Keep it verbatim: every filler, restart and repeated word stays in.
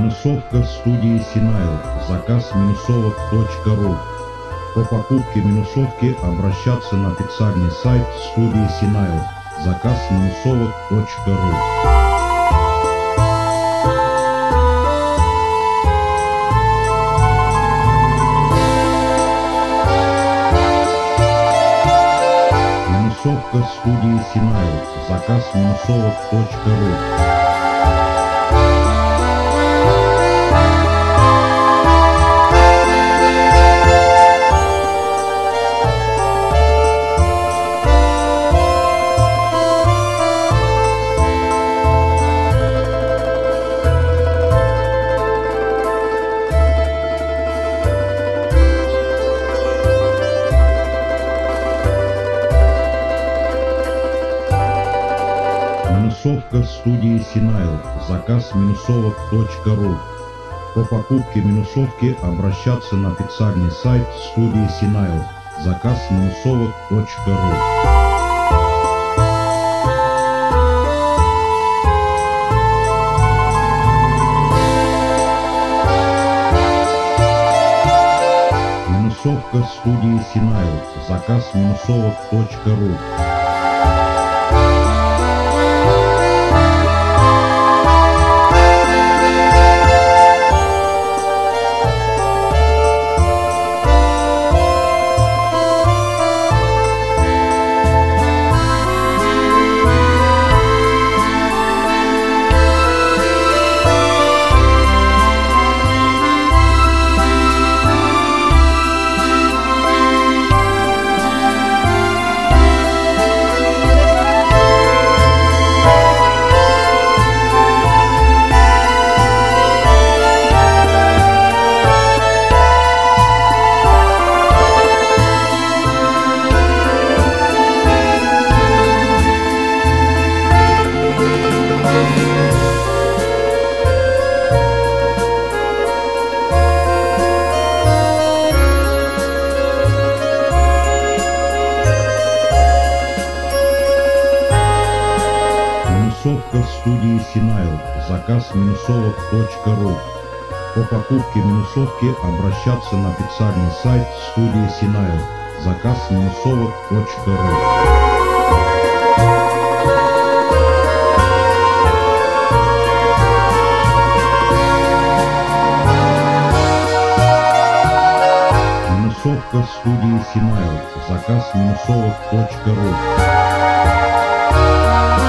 Минусовка студии Синайл. Заказ минусовок точка ру. По покупке минусовки обращаться на официальный сайт студии Синайл. Заказ минусовок точка ру. Минусовка студии Синайл. Заказ минусовок точка ру. Минусовка студии Синайл. Заказ минусовок точка ру. По покупке минусовки обращаться на официальный сайт студии Синайл. Заказ минусовок точка ру. Минусовка студии Синайл. Заказ минусовок точка ру. Минусовка студии Синайл. Заказ минусовок точка ру. По покупке минусовки обращаться на официальный сайт студии Синайл. Заказ минусовок точка ру. Минусовка студии Синайл. Заказ минусовок точка ру.